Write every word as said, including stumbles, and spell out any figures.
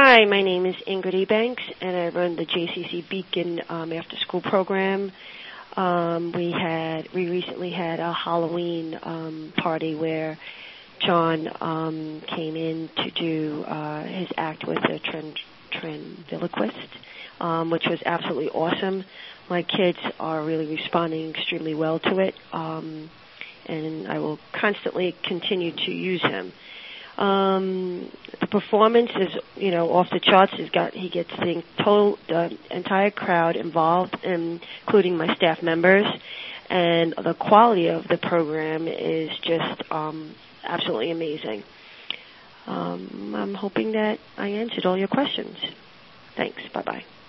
Hi, my name is Ingrid Ebanks, and I run the J C C Beacon um, after-school program. Um, we had we recently had a Halloween um, party where John um, came in to do uh, his act with the tren- ventriloquist, um, which was absolutely awesome. My kids are really responding extremely well to it, um, and I will constantly continue to use him. Um, the performance is, you know, off the charts. He's got, he gets the total, the entire crowd involved, including my staff members, and the quality of the program is just um, absolutely amazing. Um, I'm hoping that I answered all your questions. Thanks. Bye-bye.